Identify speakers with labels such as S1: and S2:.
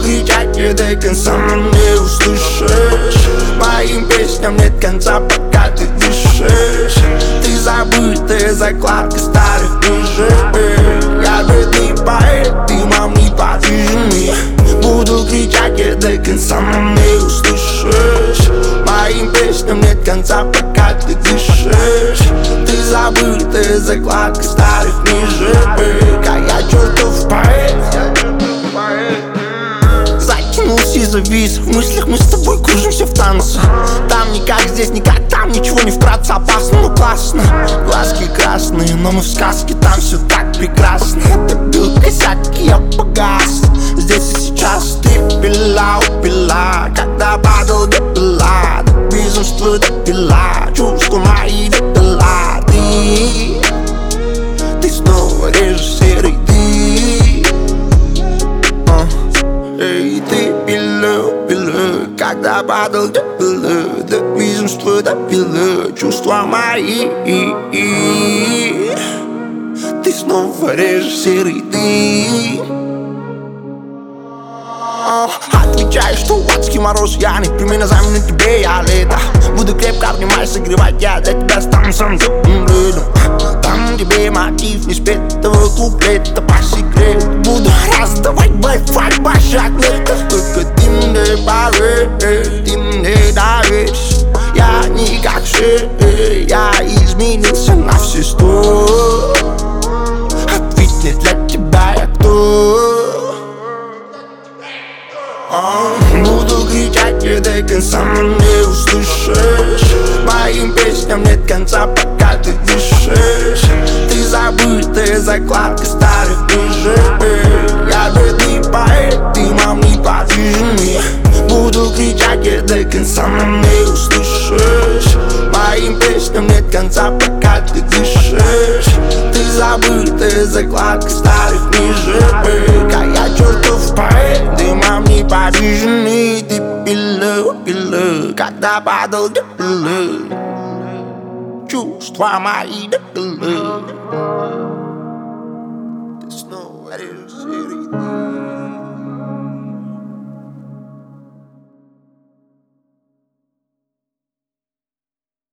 S1: кричать и до конца, но не услышишь. Моим песням нет конца, пока ты дышишь. Ты забытая закладка старых книжек. Я бедный поэт, ты мам не подвижный. Буду кричать и до конца, но не услышишь. Моим песням нет конца, пока ты дышишь. Ты забытая закладка старых книжек. А я чертов поэт. Затянулся и завис. В мыслях мы с тобой кружимся в танце. Там никак, здесь никак, там ничего не вкратце. Опасно, но классно. Глазки красные, но мы в сказке. Там все так прекрасно. Ты бил косяк, и я погас. Здесь и сейчас ты пила, упила. Когда падал, допила. До безумства допила. Чувства мои допила. Ты снова режиссер, и эй, ты пила, когда падал, допила. До безумства допила. Чувства мои. Ты снова режиссер, и ты отвечаешь, что адский мороз. Я не примерно заменю тебе, я лето. Буду крепко обнимать, согревать. Я для тебя стану самым теплым летом. Там тебе мотив не спетого куплета. По секрету буду раздавать Wi-Fi башак. Только ты мне поверь, ты мне доверишь. Я не как все, я изменился на все 100. Ответь мне, для тебя я кто? Буду кричать и до конца, но не услышишь. Моим песням нет конца, пока ты дышишь. Ты забытая закладка старых книжек. Я бедный поэт, ты мам не подвижный. Буду кричать и до конца, но не услышишь. Моим песням нет конца, пока ты дышишь. Ты забытая закладка старых книжек. А я чертов поэт, ты мам не подвижный. Ты пила, когда падал, допила. Чувства мои допила.